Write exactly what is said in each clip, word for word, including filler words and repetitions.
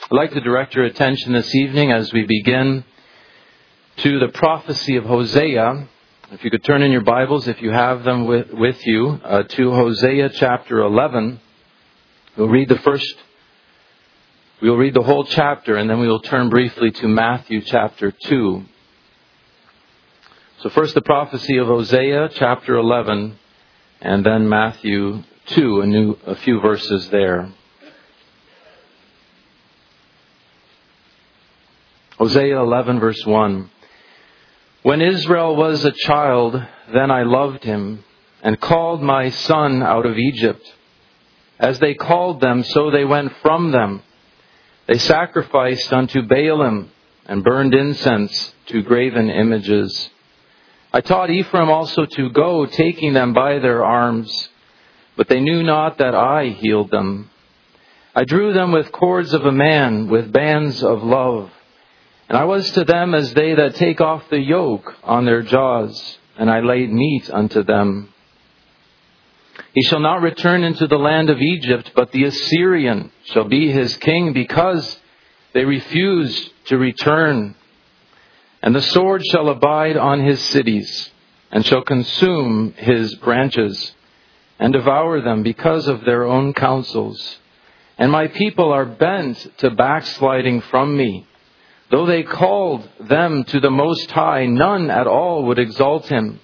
I'd like to direct your attention this evening as we begin to the prophecy of Hosea. If you could turn in your Bibles, if you have them with, with you, uh, to Hosea chapter eleven. We'll read the first, we'll read the whole chapter, and then we will turn briefly to Matthew chapter two. So first the prophecy of Hosea chapter eleven, and then Matthew two, a, new, a few verses there. Hosea eleven verse one. When Israel was a child, then I loved him, and called my son out of Egypt. As they called them, so they went from them. They sacrificed unto Baalim, and burned incense to graven images. I taught Ephraim also to go, taking them by their arms, but they knew not that I healed them. I drew them with cords of a man, with bands of love. And I was to them as they that take off the yoke on their jaws, and I laid meat unto them. He shall not return into the land of Egypt, but the Assyrian shall be his king, because they refused to return. And the sword shall abide on his cities, and shall consume his branches, and devour them because of their own counsels. And my people are bent to backsliding from me. Though they called them to the Most High, none at all would exalt him.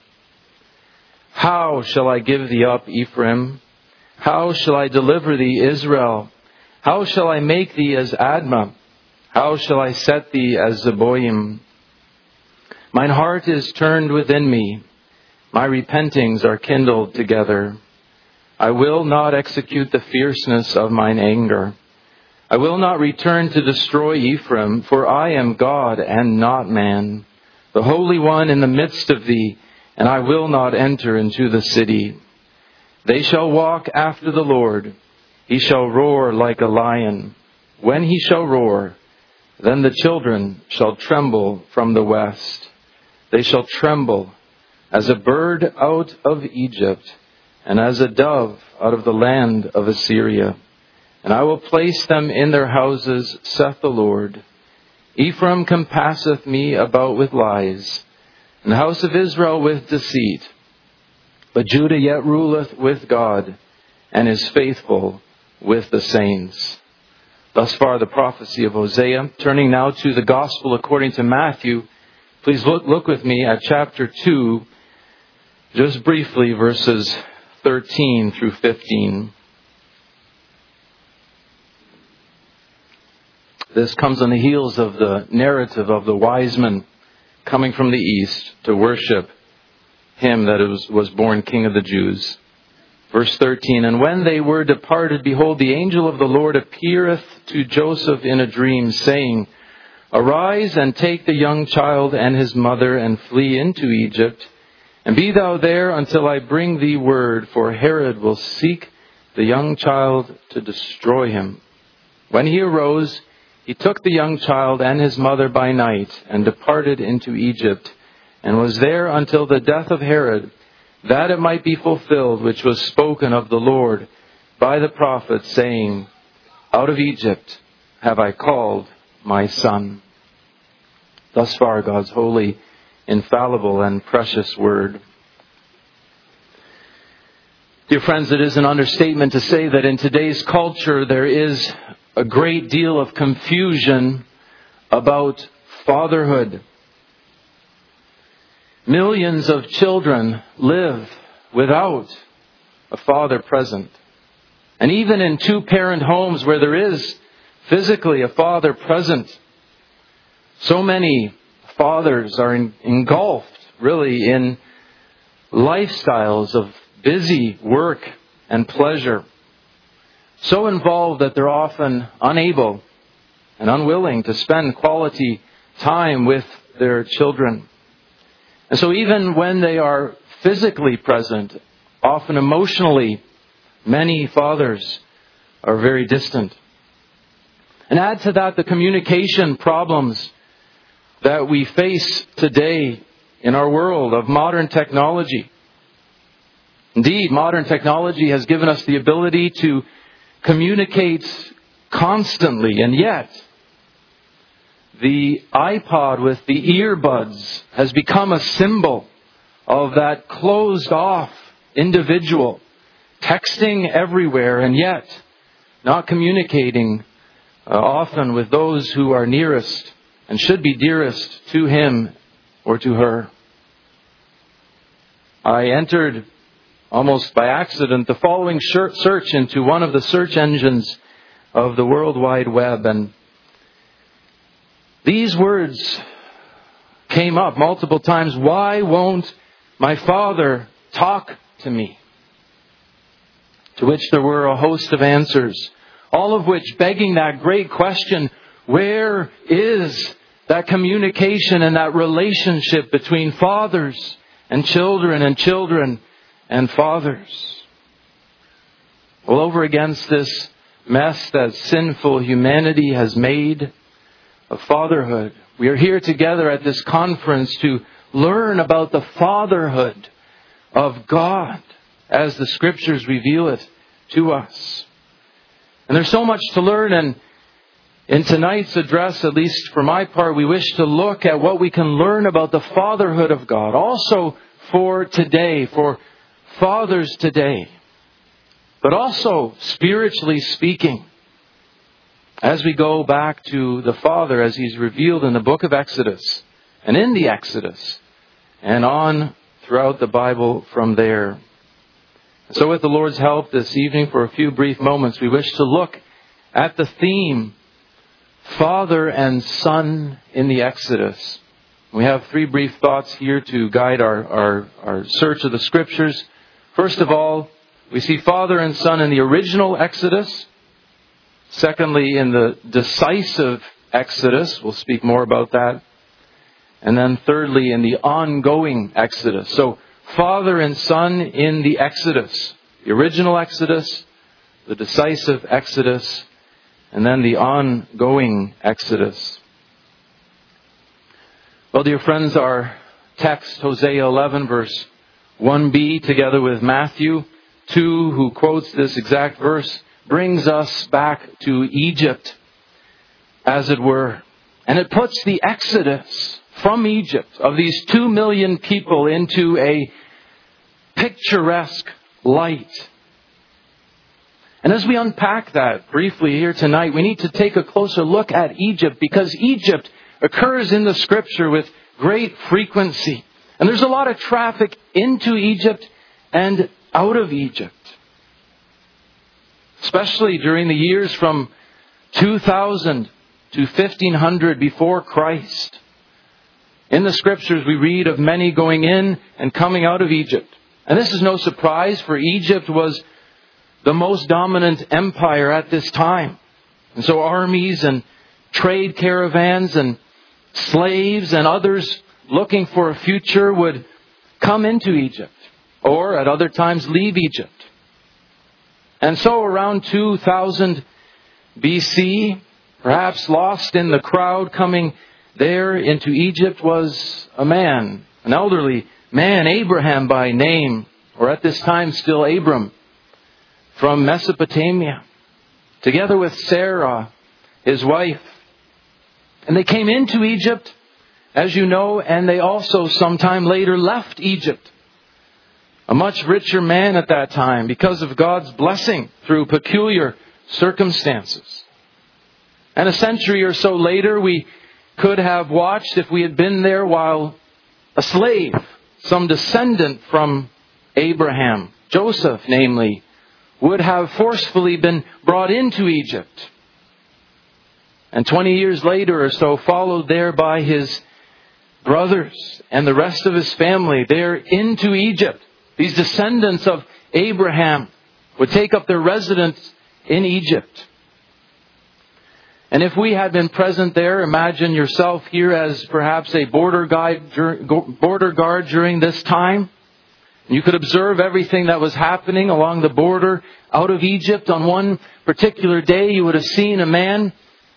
How shall I give thee up, Ephraim? How shall I deliver thee, Israel? How shall I make thee as Admah? How shall I set thee as Zeboim? Mine heart is turned within me. My repentings are kindled together. I will not execute the fierceness of mine anger. I will not return to destroy Ephraim, for I am God and not man, the Holy One in the midst of thee, and I will not enter into the city. They shall walk after the Lord. He shall roar like a lion. When he shall roar, then the children shall tremble from the west. They shall tremble as a bird out of Egypt, and as a dove out of the land of Assyria. And I will place them in their houses, saith the Lord. Ephraim compasseth me about with lies, and the house of Israel with deceit. But Judah yet ruleth with God, and is faithful with the saints. Thus far the prophecy of Hosea. Turning now to the Gospel according to Matthew. Please look, look with me at chapter two, just briefly, verses thirteen through fifteen. This comes on the heels of the narrative of the wise men coming from the east to worship him that was, was born King of the Jews. Verse thirteen, And when they were departed, behold, the angel of the Lord appeareth to Joseph in a dream, saying, Arise and take the young child and his mother, and flee into Egypt, and be thou there until I bring thee word, for Herod will seek the young child to destroy him. When he arose, he took the young child and his mother by night, and departed into Egypt, and was there until the death of Herod, that it might be fulfilled which was spoken of the Lord by the prophet, saying, Out of Egypt have I called my son. Thus far God's holy, infallible, and precious word. Dear friends, it is an understatement to say that in today's culture there is a great deal of confusion about fatherhood. Millions of children live without a father present. And even in two-parent homes where there is physically a father present, so many fathers are in, engulfed really in lifestyles of busy work and pleasure. So involved that they're often unable and unwilling to spend quality time with their children. And so even when they are physically present, often emotionally, many fathers are very distant. And add to that the communication problems that we face today in our world of modern technology. Indeed, modern technology has given us the ability to communicate constantly, and yet the iPod with the earbuds has become a symbol of that closed off individual, texting everywhere and yet not communicating uh, often with those who are nearest and should be dearest to him or to her. I entered almost by accident the following search into one of the search engines of the World Wide Web, and these words came up multiple times. Why won't my Father talk to me? To which there were a host of answers, all of which begging that great question, where is that communication and that relationship between fathers and children and children and fathers? Well, over against this mess that sinful humanity has made of fatherhood, we are here together at this conference to learn about the fatherhood of God as the Scriptures reveal it to us. And there's so much to learn, and in tonight's address, at least for my part, we wish to look at what we can learn about the fatherhood of God. Also for today, for fathers today. But also, spiritually speaking, as we go back to the Father as He's revealed in the book of Exodus, and in the Exodus, and on throughout the Bible from there. So with the Lord's help this evening, for a few brief moments, we wish to look at the theme, Father and Son in the Exodus. We have three brief thoughts here to guide our, our, our search of the Scriptures. First of all, we see Father and Son in the original Exodus. Secondly, in the decisive Exodus. We'll speak more about that. And then thirdly, in the ongoing Exodus. So, Father and Son in the Exodus. The original Exodus, the decisive Exodus, and then the ongoing Exodus. Well, dear friends, our text, Hosea eleven, verse one b, together with Matthew two, who quotes this exact verse, brings us back to Egypt, as it were. And it puts the exodus from Egypt of these two million people into a picturesque light. And as we unpack that briefly here tonight, we need to take a closer look at Egypt, because Egypt occurs in the Scripture with great frequency. And there's a lot of traffic into Egypt and out of Egypt. Especially during the years from two thousand to fifteen hundred before Christ. In the Scriptures we read of many going in and coming out of Egypt. And this is no surprise, for Egypt was the most dominant empire at this time. And so armies and trade caravans and slaves and others looking for a future would come into Egypt, or at other times leave Egypt. And so around two thousand B C, perhaps lost in the crowd coming there into Egypt, was a man, an elderly man, Abraham by name, or at this time still Abram, from Mesopotamia, together with Sarah, his wife. And they came into Egypt, as you know, and they also sometime later left Egypt. A much richer man at that time because of God's blessing through peculiar circumstances. And a century or so later, we could have watched, if we had been there, while a slave, some descendant from Abraham, Joseph namely, would have forcefully been brought into Egypt. And twenty years later or so, followed there by his brothers and the rest of his family there into Egypt. These descendants of Abraham would take up their residence in Egypt. And if we had been present there, imagine yourself here as perhaps a border guide, border guard during this time. You could observe everything that was happening along the border out of Egypt. On one particular day, you would have seen a man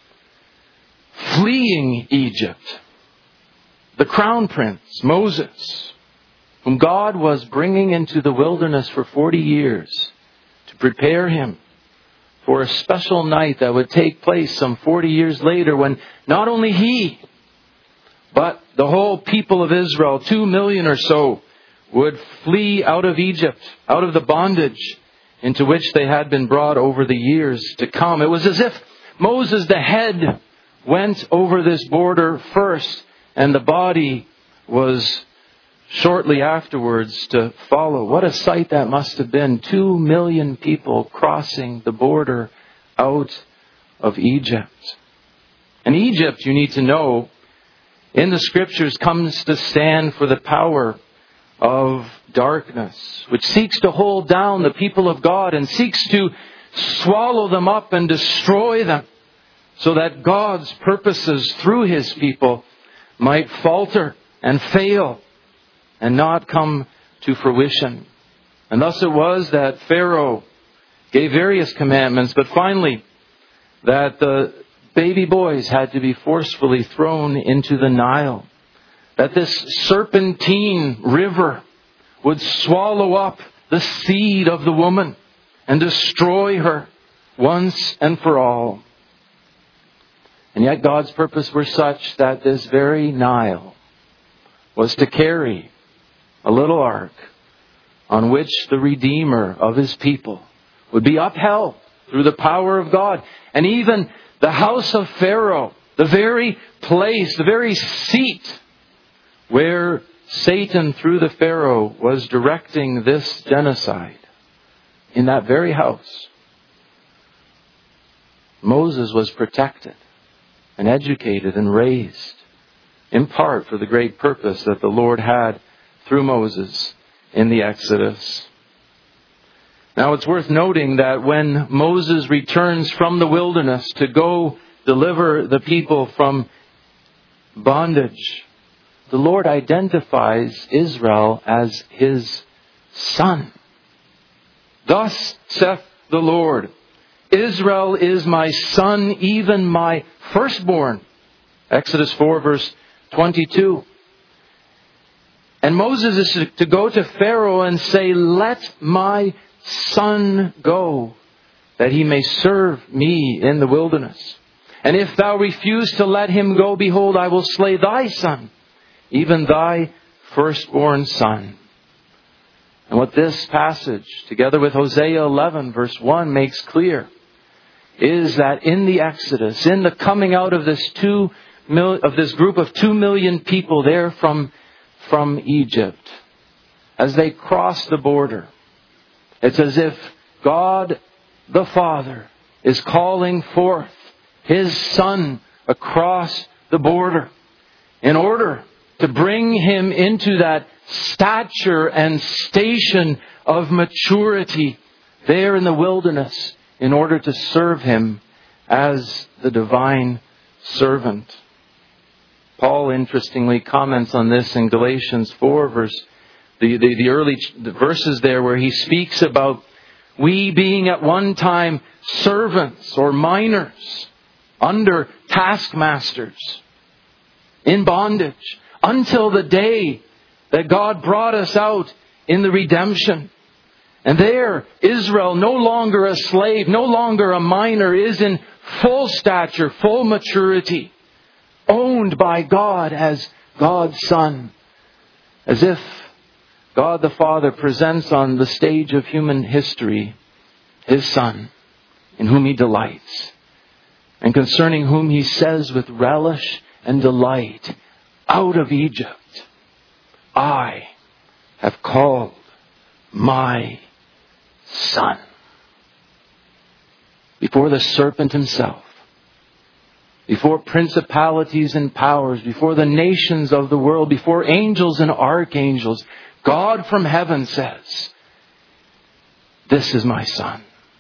fleeing Egypt. The crown prince, Moses, whom God was bringing into the wilderness for forty years to prepare him for a special night that would take place some forty years later when not only he, but the whole people of Israel, two million or so, would flee out of Egypt, out of the bondage into which they had been brought over the years to come. It was as if Moses, the head, went over this border first, and the body was shortly afterwards to follow. What a sight that must have been. Two million people crossing the border out of Egypt. And Egypt, you need to know, in the Scriptures comes to stand for the power of darkness, which seeks to hold down the people of God and seeks to swallow them up and destroy them so that God's purposes through His people might falter and fail and not come to fruition. And thus it was that Pharaoh gave various commandments, but finally that the baby boys had to be forcefully thrown into the Nile. That this serpentine river would swallow up the seed of the woman and destroy her once and for all. And yet God's purpose were such that this very Nile was to carry a little ark on which the Redeemer of His people would be upheld through the power of God. And even the house of Pharaoh, the very place, the very seat where Satan through the Pharaoh was directing this genocide, in that very house, Moses was protected and educated and raised, in part for the great purpose that the Lord had through Moses in the Exodus. Now it's worth noting that when Moses returns from the wilderness to go deliver the people from bondage, the Lord identifies Israel as His son. Thus saith the Lord, Israel is my son, even my firstborn. Exodus four verse twenty-two. And Moses is to go to Pharaoh and say, let my son go, that he may serve me in the wilderness. And if thou refuse to let him go, behold, I will slay thy son, even thy firstborn son. And what this passage, together with Hosea eleven verse one, makes clear is that in the Exodus, in the coming out of this two mil, of this group of two million people there from, from Egypt, as they cross the border, it's as if God the Father is calling forth His Son across the border in order to bring him into that stature and station of maturity there in the wilderness in order to serve Him as the divine servant. Paul interestingly comments on this in Galatians four, verse the, the, the early the verses there where he speaks about we being at one time servants or minors under taskmasters in bondage until the day that God brought us out in the redemption. And there, Israel, no longer a slave, no longer a minor, is in full stature, full maturity, owned by God as God's Son. As if God the Father presents on the stage of human history His Son, in whom He delights, and concerning whom He says with relish and delight, out of Egypt I have called my Son. Before the serpent himself, before principalities and powers, before the nations of the world, before angels and archangels, God from heaven says, this is my Son.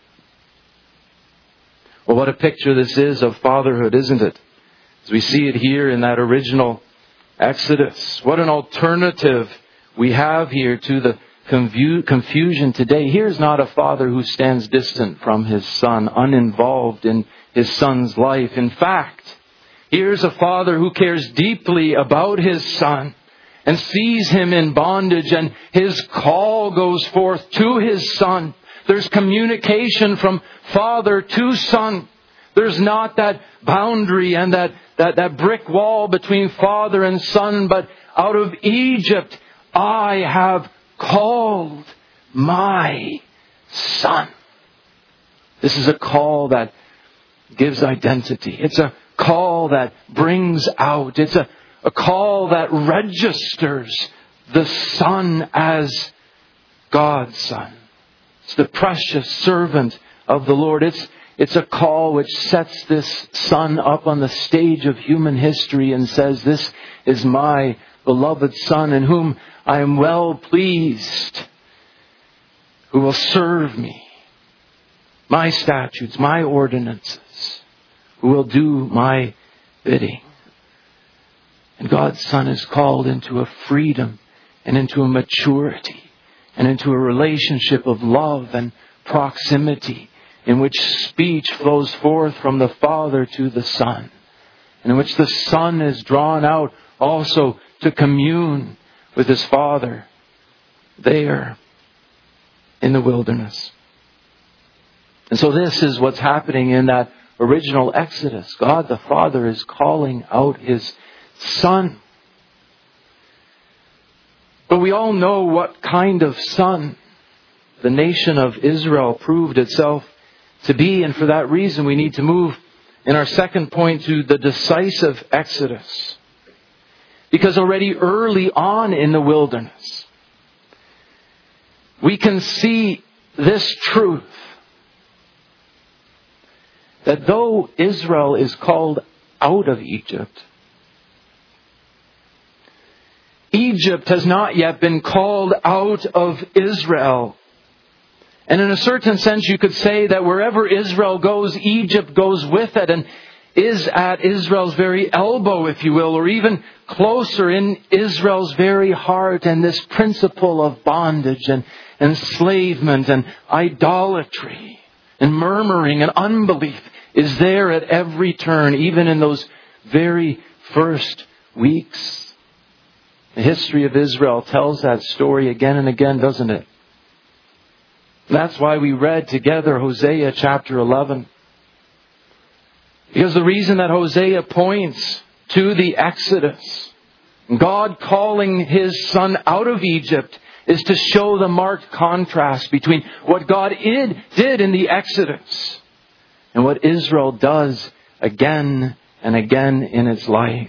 Well, what a picture this is of fatherhood, isn't it? As we see it here in that original Exodus. What an alternative we have here to the confusion today. Here's not a father who stands distant from his son, uninvolved in his son's life. In fact, here's a father who cares deeply about his son and sees him in bondage, and his call goes forth to his son there's communication from Father to Son. There's not that boundary and that, that, that brick wall between Father and Son, but out of Egypt I have called my Son. This is a call that gives identity. It's a call that brings out. It's a, a call that registers the Son as God's Son. It's the precious servant of the Lord. It's, it's a call which sets this Son up on the stage of human history and says, this is my beloved Son in whom I am well pleased, who will serve me, my statutes, my ordinances, who will do my bidding. And God's Son is called into a freedom and into a maturity and into a relationship of love and proximity in which speech flows forth from the Father to the Son, and in which the Son is drawn out also to commune with His Father there in the wilderness. And so this is what's happening in that original Exodus. God the Father is calling out His Son. But we all know what kind of Son the nation of Israel proved itself to be. And for that reason, we need to move in our second point to the decisive Exodus. Because already early on in the wilderness, we can see this truth, that though Israel is called out of Egypt, Egypt has not yet been called out of Israel. And in a certain sense, you could say that wherever Israel goes, Egypt goes with it and is at Israel's very elbow, if you will, or even closer in Israel's very heart. And this principle of bondage and enslavement and idolatry and murmuring and unbelief is there at every turn, even in those very first weeks. The history of Israel tells that story again and again, doesn't it? That's why we read together Hosea chapter eleven. Because the reason that Hosea points to the Exodus, God calling His Son out of Egypt, is to show the marked contrast between what God did, did in the Exodus and what Israel does again and again in its life.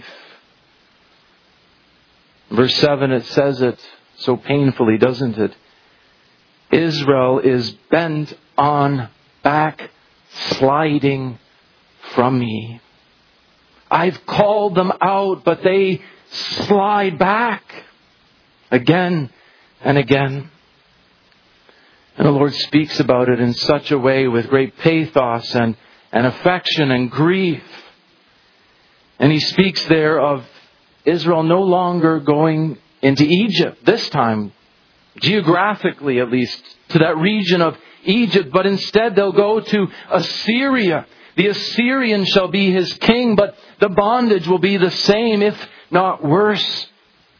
Verse seven, it says it so painfully, doesn't it? Israel is bent on backsliding from me. I've called them out, but they slide back again and again. And the Lord speaks about it in such a way with great pathos and, and affection and grief. And He speaks there of Israel no longer going into Egypt, this time, geographically at least, to that region of Egypt, but instead they'll go to Assyria. The Assyrian shall be his king, but the bondage will be the same, if not worse.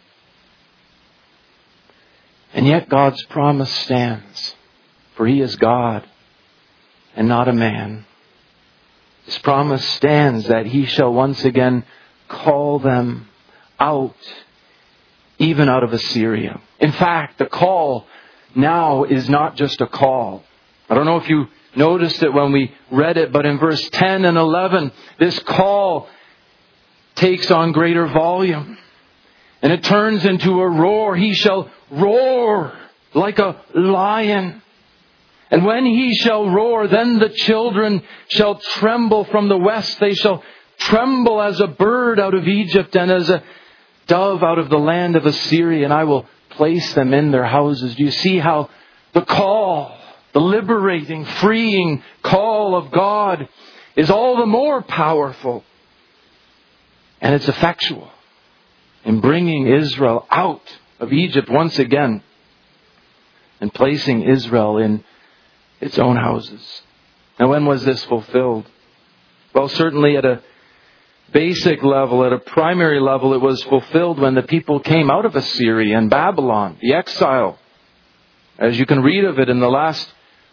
And yet God's promise stands, for He is God and not a man. His promise stands that He shall once again call them out, even out of Assyria. In fact, the call now is not just a call. I don't know if you noticed it when we read it, but in verse ten and eleven, this call takes on greater volume. And it turns into a roar. He shall roar like a lion. And when He shall roar, then the children shall tremble from the west. They shall tremble as a bird out of Egypt and as a dove out of the land of Assyria, and I will place them in their houses. Do you see how the call, the liberating, freeing call of God is all the more powerful? And it's effectual in bringing Israel out of Egypt once again and placing Israel in its own houses. Now, when was this fulfilled? Well, certainly at a basic level, at a primary level, it was fulfilled when the people came out of Assyria and Babylon, the exile. As you can read of it in the last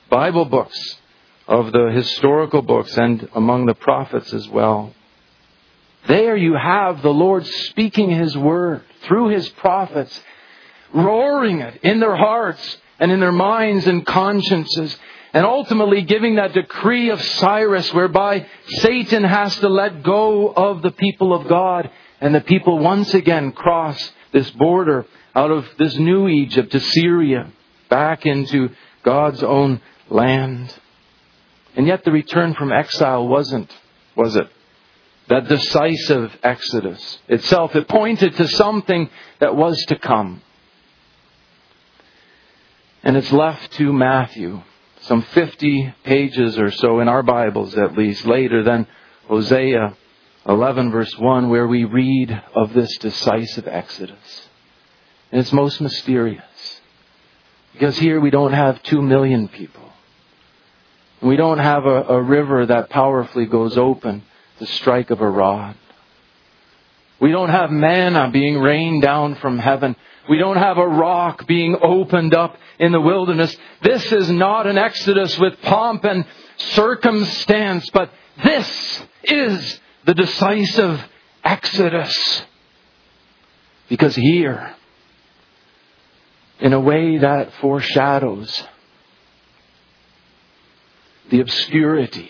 Bible books, of the historical books, and among the prophets as well. There you have the Lord speaking His word through His prophets, roaring it in their hearts and in their minds and consciences, and ultimately giving that decree of Cyrus whereby Satan has to let go of the people of God, and the people once again cross this border out of this new Egypt to Syria, back into God's own land. And yet the return from exile wasn't, was it? That decisive exodus itself. It pointed to something that was to come. And it's left to Matthew, some fifty pages or so in our Bibles at least, later than Hosea eleven verse one, where we read of this decisive exodus. And it's most mysterious. Because here we don't have two million people. We don't have a, a river that powerfully goes open the strike of a rod. We don't have manna being rained down from heaven. We don't have a rock being opened up in the wilderness. This is not an exodus with pomp and circumstance, but this is the decisive exodus. Because here, in a way that foreshadows the obscurity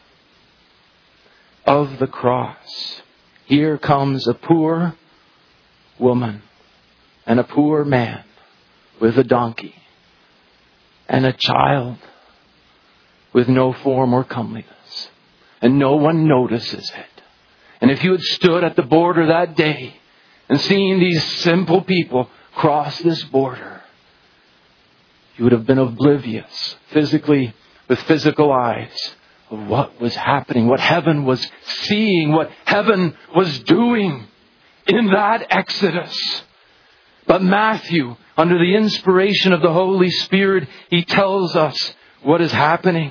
of the cross, here comes a poor woman and a poor man with a donkey and a child with no form or comeliness. And no one notices it. And if you had stood at the border that day and seen these simple people cross this border, you would have been oblivious, physically, with physical eyes, of what was happening, what heaven was seeing, what heaven was doing in that exodus. But Matthew, under the inspiration of the Holy Spirit, he tells us what is happening.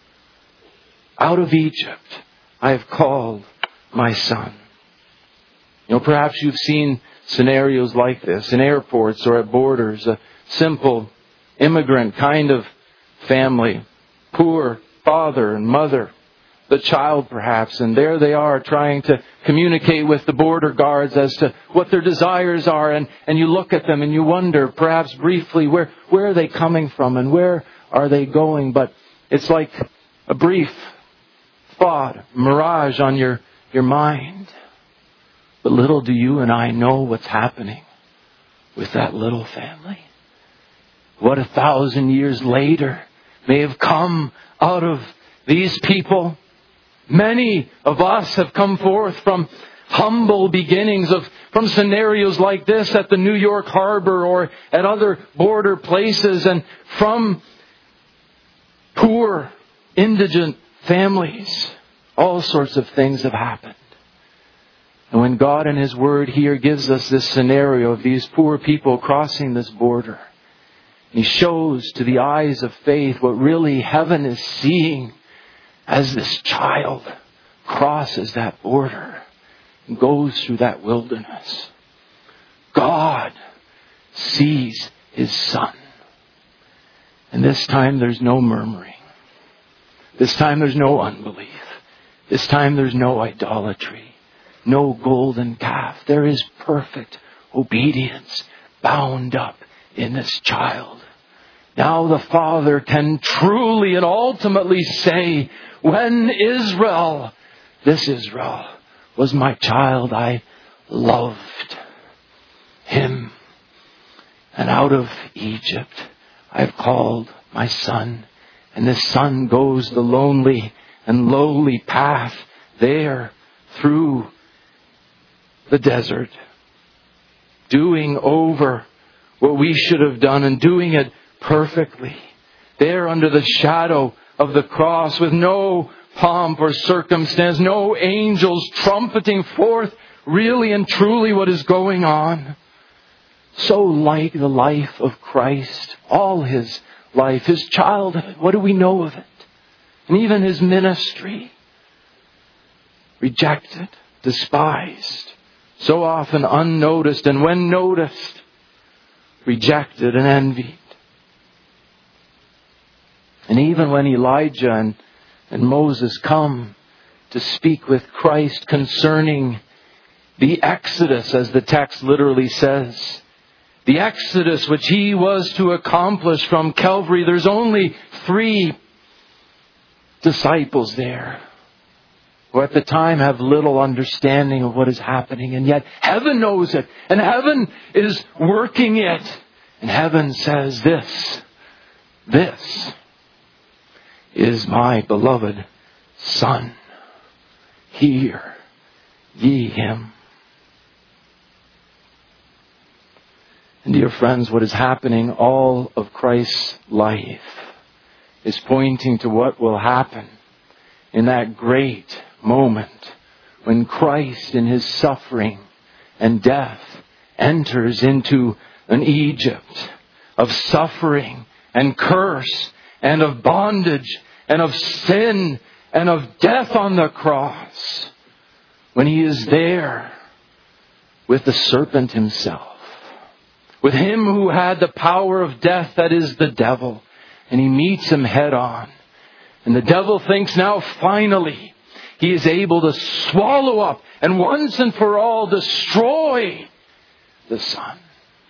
Out of Egypt, I have called my son. You know, perhaps you've seen scenarios like this in airports or at borders. A simple immigrant kind of family, poor father and mother, the child perhaps, and there they are trying to communicate with the border guards as to what their desires are, and, and you look at them and you wonder, perhaps briefly, where, where are they coming from and where are they going? But it's like a brief thought, mirage on your, your mind. But little do you and I know what's happening with that little family. What a thousand years later may have come out of these people. Many of us have come forth from humble beginnings, of from scenarios like this at the New York Harbor or at other border places, and from poor, indigent families. All sorts of things have happened. And when God in His Word here gives us this scenario of these poor people crossing this border, He shows to the eyes of faith what really heaven is seeing as this child crosses that border and goes through that wilderness. God sees His Son. And this time there's no murmuring. This time there's no unbelief. This time there's no idolatry. No golden calf. There is perfect obedience bound up in this child. Now the Father can truly and ultimately say, when Israel, this Israel, was my child, I loved him. And out of Egypt, I've called my son. And this son goes the lonely and lowly path there through the desert, doing over what we should have done and doing it perfectly. There under the shadow of the cross, with no pomp or circumstance, no angels trumpeting forth really and truly what is going on. So like the life of Christ, all His life, His childhood, what do we know of it? And even His ministry, rejected, despised, so often unnoticed, and when noticed, rejected and envied. And even when Elijah and, and Moses come to speak with Christ concerning the Exodus, as the text literally says, the Exodus which he was to accomplish from Calvary, there's only three disciples there who at the time have little understanding of what is happening. And yet heaven knows it. And heaven is working it. And heaven says this, this is my beloved Son. Hear ye him. And dear friends, what is happening all of Christ's life is pointing to what will happen in that great moment when Christ in his suffering and death enters into an Egypt of suffering and curse and of bondage and of sin and of death on the cross, when he is there with the serpent himself, with him who had the power of death, that is the devil, and he meets him head on. And the devil thinks now finally he is able to swallow up and once and for all destroy the Son.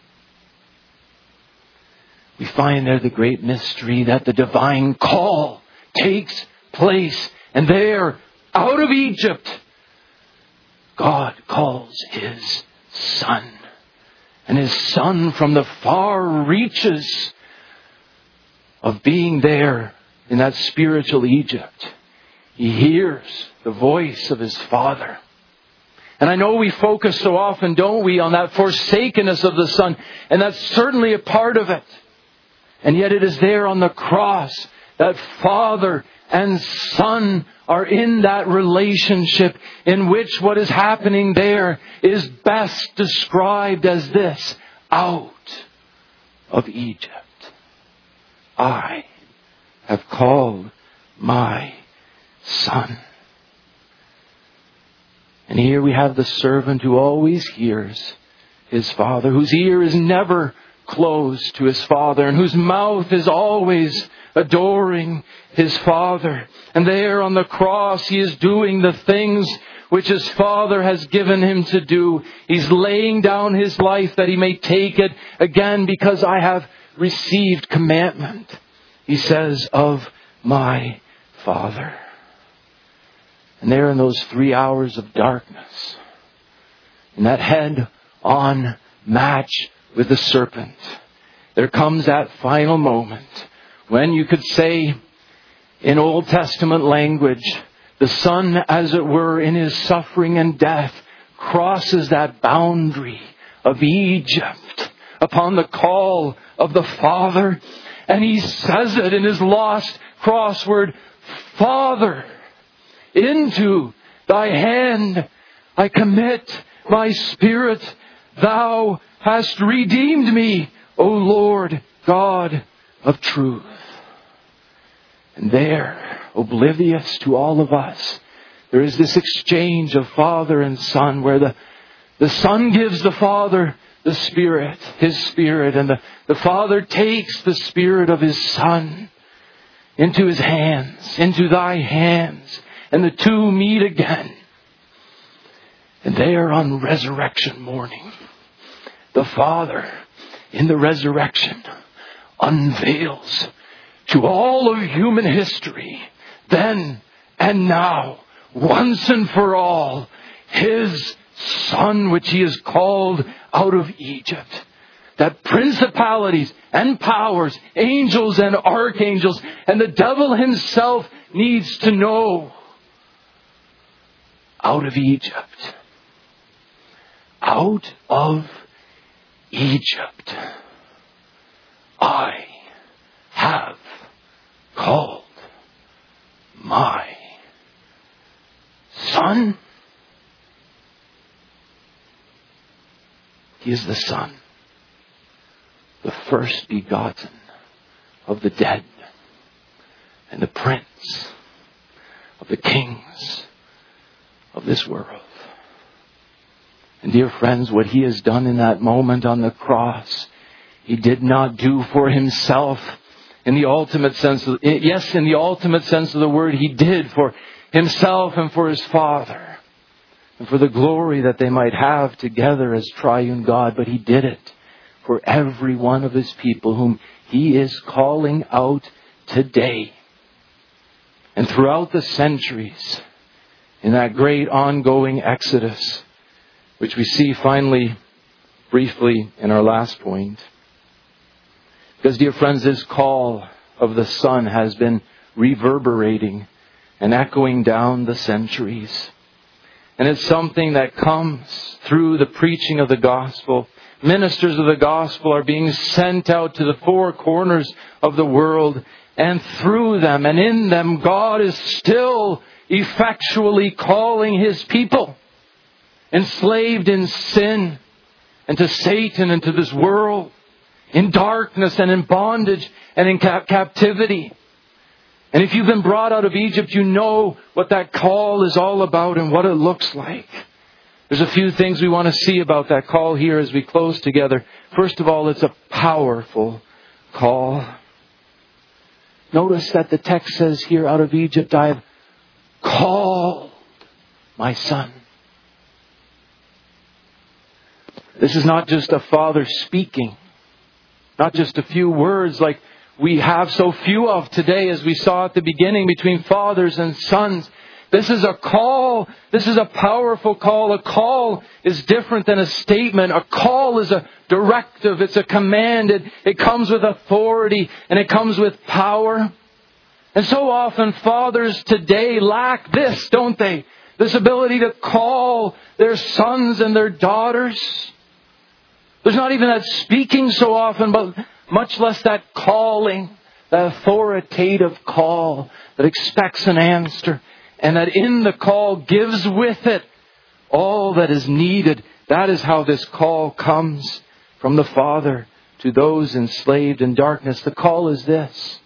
We find there the great mystery that the divine call takes place. And there, out of Egypt, God calls his Son. And his Son, from the far reaches of being there in that spiritual Egypt, he hears the voice of his Father. And I know we focus so often, don't we, on that forsakenness of the Son. And that's certainly a part of it. And yet it is there on the cross that Father and Son are in that relationship in which what is happening there is best described as this: out of Egypt I have called my Son. And here we have the servant who always hears his Father, whose ear is never closed to his Father, and whose mouth is always adoring his Father. And there on the cross he is doing the things which his Father has given him to do. He's laying down his life that he may take it again, because I have received commandment, he says, of my Father. And there in those three hours of darkness, in that head-on match with the serpent, there comes that final moment when you could say, in Old Testament language, the Son, as it were, in his suffering and death, crosses that boundary of Egypt upon the call of the Father. And he says it in his lost crossword: Father, into thy hand I commit my spirit. Thou hast redeemed me, O Lord God of truth. And there, oblivious to all of us, there is this exchange of Father and Son, where the, the Son gives the Father the Spirit, His Spirit, and the, the Father takes the Spirit of His Son into His hands, into thy hands, and the two meet again. And there on resurrection morning, the Father in the resurrection unveils to all of human history, then and now, once and for all, His Son, which He has called out of Egypt. That principalities and powers, angels and archangels, and the devil himself needs to know. Out of Egypt. Out of Egypt. I have called my Son. He is the Son, the first begotten of the dead, and the Prince of the kings of this world. And dear friends, what He has done in that moment on the cross, He did not do for Himself In the ultimate sense of, yes, in the ultimate sense of the word, He did for Himself and for His Father, and for the glory that they might have together as triune God. But He did it for every one of His people whom He is calling out today. And throughout the centuries, in that great ongoing exodus, which we see finally, briefly, in our last point. Because, dear friends, this call of the Son has been reverberating and echoing down the centuries. And it's something that comes through the preaching of the gospel. Ministers of the gospel are being sent out to the four corners of the world. And through them and in them, God is still effectually calling His people, enslaved in sin and to Satan and to this world, in darkness and in bondage and in cap- captivity. And if you've been brought out of Egypt, you know what that call is all about and what it looks like. There's a few things we want to see about that call here as we close together. First of all, it's a powerful call. Notice that the text says here, out of Egypt I have called my son. This is not just a father speaking. Not just a few words like we have so few of today, as we saw at the beginning, between fathers and sons. This is a call. This is a powerful call. A call is different than a statement. A call is a directive. It's a command. It, it comes with authority and it comes with power. And so often fathers today lack this, don't they? This ability to call their sons and their daughters. There's not even that speaking so often, but much less that calling, that authoritative call that expects an answer. And that in the call gives with it all that is needed. That is how this call comes from the Father to those enslaved in darkness. The call is this: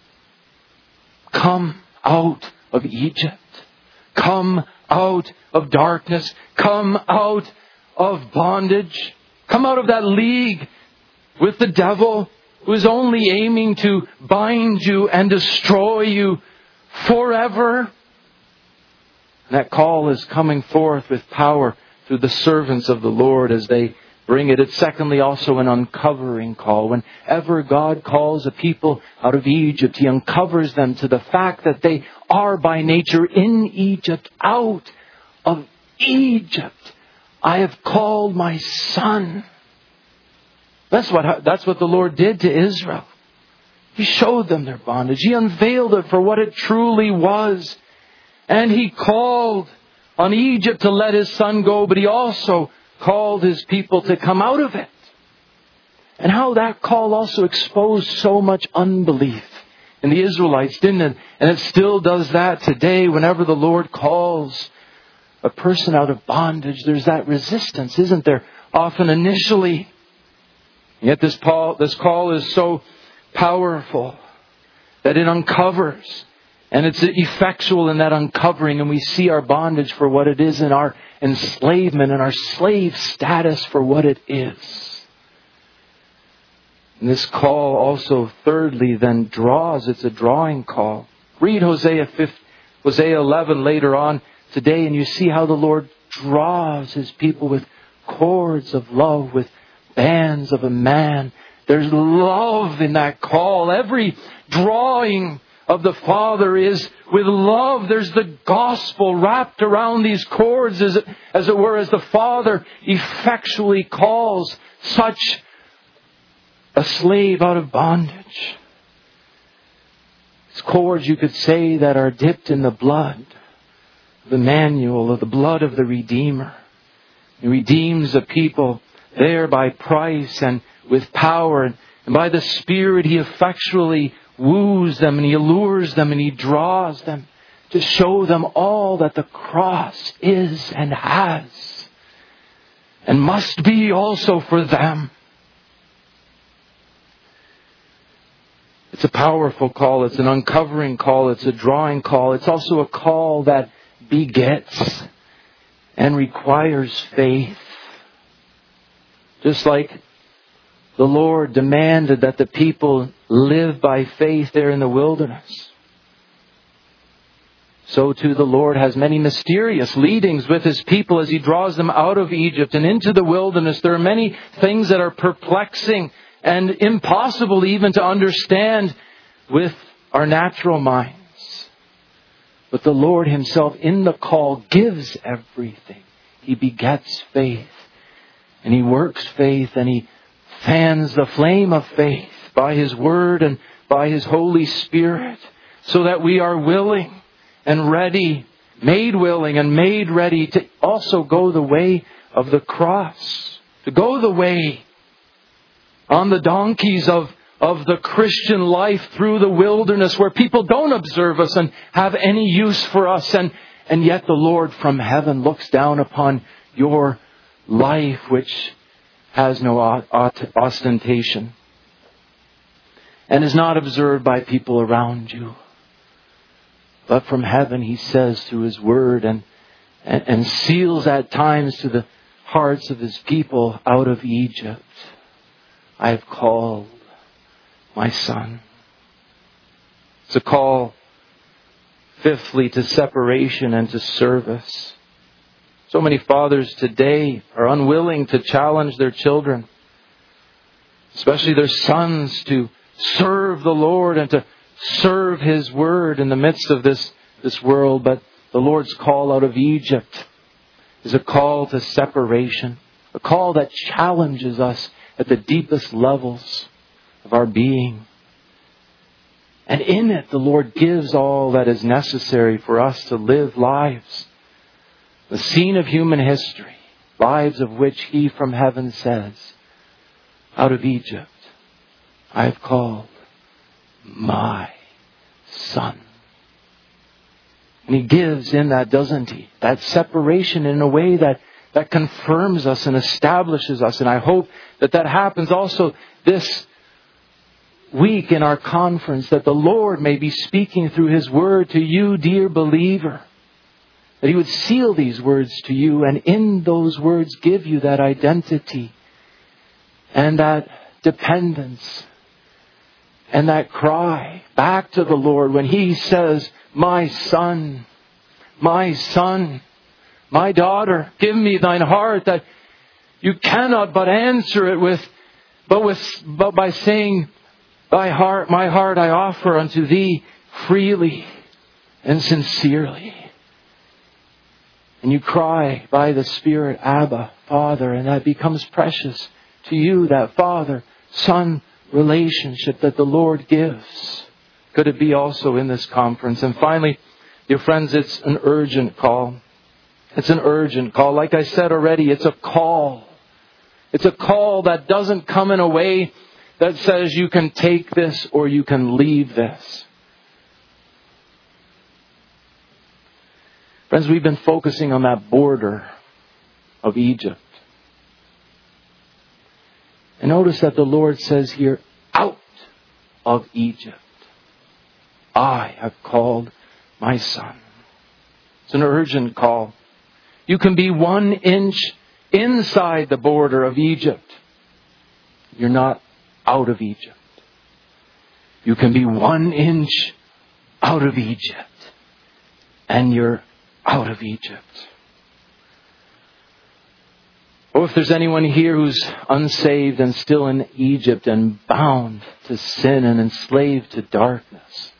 come out of Egypt. Come out of darkness. Come out of bondage. Come out of that league with the devil, who is only aiming to bind you and destroy you forever. That call is coming forth with power through the servants of the Lord as they bring it. It's secondly also an uncovering call. Whenever God calls a people out of Egypt, He uncovers them to the fact that they are by nature in Egypt, out of Egypt. I have called my son. That's what, that's what the Lord did to Israel. He showed them their bondage. He unveiled it for what it truly was. And He called on Egypt to let His son go, but He also called His people to come out of it. And how that call also exposed so much unbelief in the Israelites, didn't it? And it still does that today. Whenever the Lord calls a person out of bondage, there's that resistance, isn't there? Often initially. Yet this call, this call is so powerful that it uncovers. And it's effectual in that uncovering, and we see our bondage for what it is and our enslavement and our slave status for what it is. And this call also, thirdly, then draws. It's a drawing call. Read Hosea Hosea eleven later on today, and you see how the Lord draws His people with cords of love, with bands of a man. There's love in that call. Every drawing of the Father is with love. There's the gospel wrapped around these cords, as it, as it were, as the Father effectually calls such a slave out of bondage. These cords, you could say, that are dipped in the blood of Emmanuel, of the blood of the Redeemer. He redeems the people there by price and with power, and, and by the Spirit He effectually woos them and He allures them and He draws them to show them all that the cross is and has and must be also for them. It's a powerful call. It's an uncovering call. It's a drawing call. It's also a call that begets and requires faith. Just like the Lord demanded that the people live by faith there in the wilderness, so too the Lord has many mysterious leadings with His people as He draws them out of Egypt and into the wilderness. There are many things that are perplexing and impossible even to understand with our natural minds. But the Lord Himself in the call gives everything. He begets faith, and He works faith, and He fans the flame of faith by His Word and by His Holy Spirit, so that we are willing and ready, made willing and made ready to also go the way of the cross, to go the way on the donkeys of, of the Christian life through the wilderness where people don't observe us and have any use for us. And, and yet the Lord from heaven looks down upon your life, which has no ostentation and is not observed by people around you. But from heaven He says through His Word and, and, and seals at times to the hearts of His people out of Egypt, I have called my son. It's a call, fifthly, to separation and to service. So many fathers today are unwilling to challenge their children, especially their sons, to serve the Lord and to serve His Word in the midst of this, this world. But the Lord's call out of Egypt is a call to separation, a call that challenges us at the deepest levels of our being. And in it, the Lord gives all that is necessary for us to live lives, the scene of human history, lives of which He from heaven says, out of Egypt, I have called my son. And He gives in that, doesn't He? That separation in a way that, that confirms us and establishes us. And I hope that that happens also this week in our conference, that the Lord may be speaking through His Word to you, dear believer. That He would seal these words to you, and in those words give you that identity and that dependence and that cry back to the Lord when He says, my son, my son, my daughter, give me thine heart, that you cannot but answer it with, but with, but by saying, thy heart, my heart I offer unto thee freely and sincerely. And you cry by the Spirit, Abba, Father, and that becomes precious to you, that Father-Son relationship that the Lord gives. Could it be also in this conference? And finally, dear friends, it's an urgent call. It's an urgent call. Like I said already, it's a call. It's a call that doesn't come in a way that says you can take this or you can leave this. Friends, we've been focusing on that border of Egypt. And notice that the Lord says here, out of Egypt, I have called my son. It's an urgent call. You can be one inch inside the border of Egypt. You're not out of Egypt. You can be one inch out of Egypt, and you're out of Egypt. Or if there's anyone here who's unsaved and still in Egypt and bound to sin and enslaved to darkness,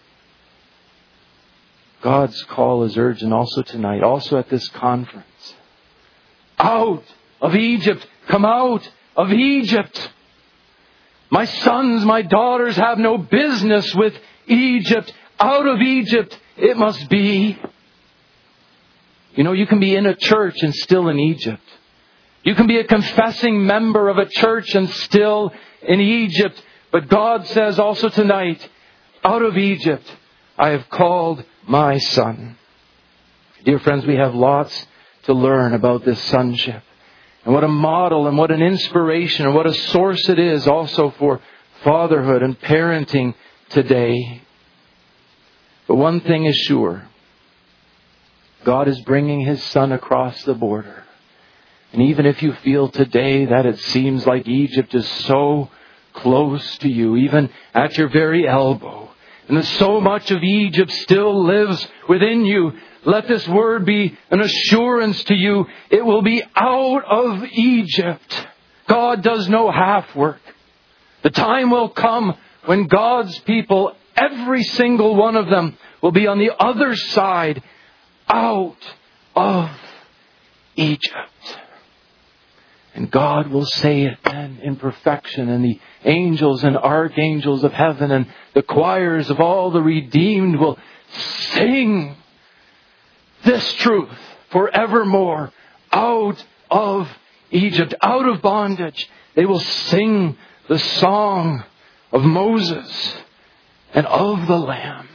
God's call is urgent also tonight, also at this conference. Out of Egypt! Come out of Egypt! My sons, my daughters have no business with Egypt. Out of Egypt it must be. You know, you can be in a church and still in Egypt. You can be a confessing member of a church and still in Egypt. But God says also tonight, out of Egypt I have called my son. Dear friends, we have lots to learn about this sonship. And what a model and what an inspiration and what a source it is also for fatherhood and parenting today. But one thing is sure. God is bringing His son across the border. And even if you feel today that it seems like Egypt is so close to you, even at your very elbow, and that so much of Egypt still lives within you, let this word be an assurance to you. It will be out of Egypt. God does no half work. The time will come when God's people, every single one of them, will be on the other side, out of Egypt. And God will say it then in perfection, and the angels and archangels of heaven and the choirs of all the redeemed will sing this truth forevermore. Out of Egypt, out of bondage, they will sing the song of Moses and of the Lamb.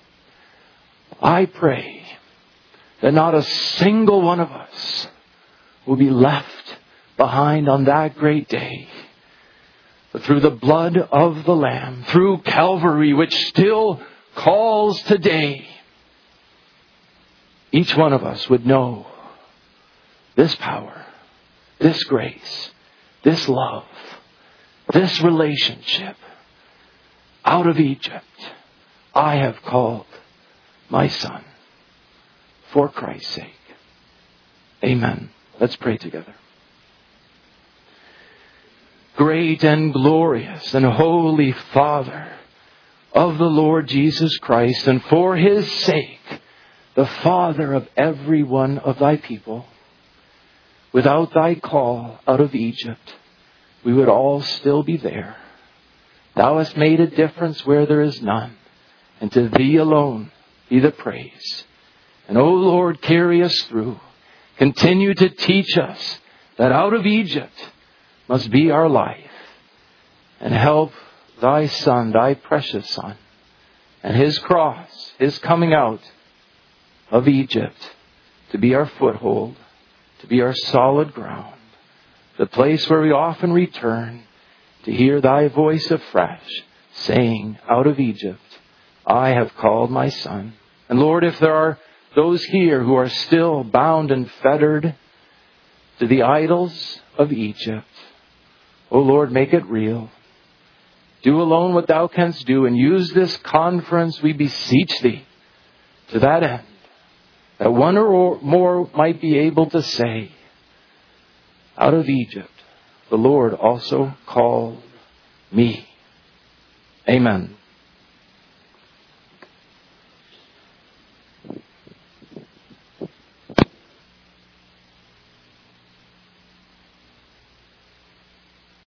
I pray that not a single one of us will be left behind on that great day. But through the blood of the Lamb, through Calvary, which still calls today, each one of us would know this power, this grace, this love, this relationship. Out of Egypt, I have called my son for Christ's sake. Amen. Let's pray together. Great and glorious and holy Father of the Lord Jesus Christ, and for His sake, the Father of every one of Thy people, without Thy call out of Egypt, we would all still be there. Thou hast made a difference where there is none, and to Thee alone be the praise. And, O Lord, carry us through. Continue to teach us that out of Egypt must be our life, and help Thy Son, Thy precious Son, and His cross, His coming out of Egypt, to be our foothold, to be our solid ground, the place where we often return to hear Thy voice afresh, saying, out of Egypt, I have called my son. And Lord, if there are those here who are still bound and fettered to the idols of Egypt, O Lord, make it real. Do alone what Thou canst do, and use this conference, we beseech Thee, to that end, that one or more might be able to say, out of Egypt, the Lord also called me. Amen.